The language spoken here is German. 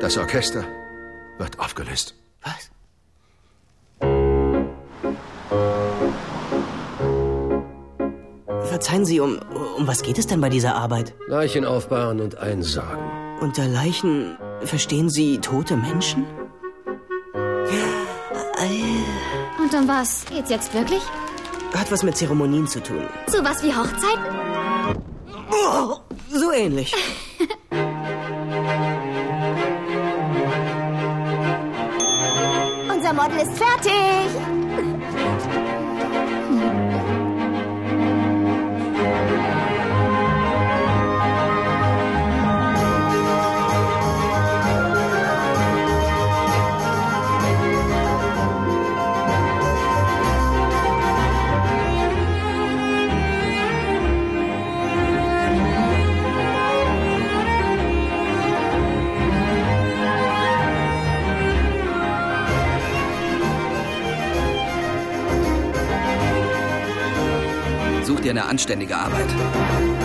Das Orchester wird aufgelöst. Was? Verzeihen Sie, um was geht es denn bei dieser Arbeit? Leichen aufbauen und einsargen. Unter Leichen verstehen Sie tote Menschen? Und um was geht's jetzt wirklich? Hat was mit Zeremonien zu tun. Sowas wie Hochzeiten? Oh, so ähnlich. Unser Model ist fertig. Such dir eine anständige Arbeit.